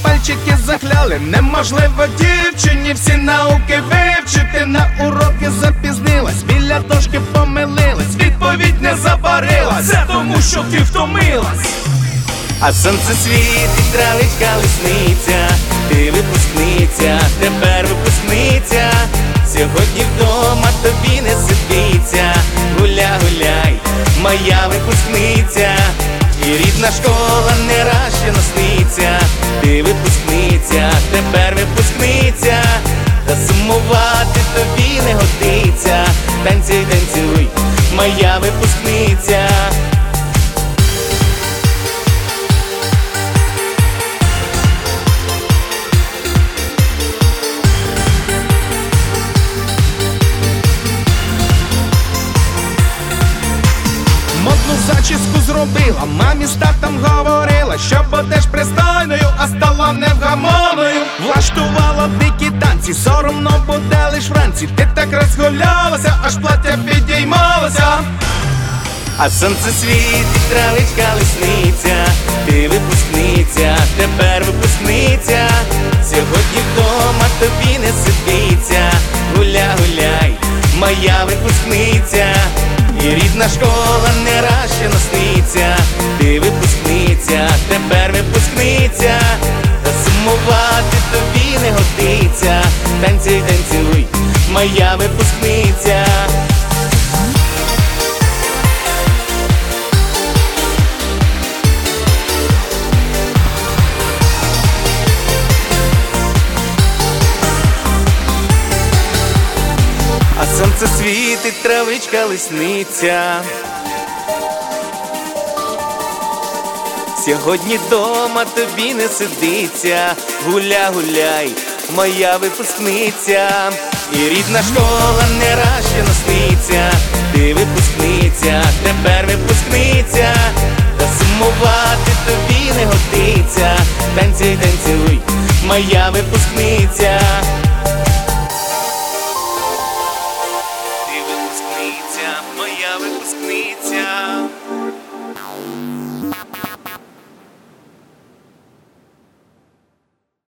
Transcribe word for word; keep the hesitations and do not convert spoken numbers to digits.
пальчики захляли. Неможливо дівчині всі науки вивчити. На уроки запізнилась, біля дошки помилилась, відповідь не забарилась. Це тому, що ти втомилась. А сонце світить, травичка лисниця, ти випускниця, тепер випускниця. Сьогодні вдома тобі не сидиться. Гуля, гуляй, моя випускниця. І рідна школа не раз ще насниться. Ти випускниця, тепер випускниця. Та сумувати тобі не годиться. Танцюй, танцюй, моя випускниця. Модну зачіску зробила, мамі з татом говорила, що будеш пристойною, а стала невгамовною. Влаштувала дикі танці, соромно буде лиш вранці. Ти так розгулялася, аж плаття підіймалося. А сонце світить, травичка лисниця, ти випускниця, тепер випускниця. Сьогодні вдома тобі не сидиться. Гуля, гуляй, моя випускниця. І рідна школа не раз ще насниться. Ти випускниця, тепер випускниця. Та сумувати тобі не годиться. Танцюй, танцюй, моя випускниця. А сонце світить, травичка лисниця. Сьогодні дома тобі не сидиться. Гуля, гуляй, моя випускниця. І рідна школа не раз ще насниться. Ти випускниця, тепер випускниця. Та сумувати тобі не годиться. Танцюй, танцюй, моя випускниця.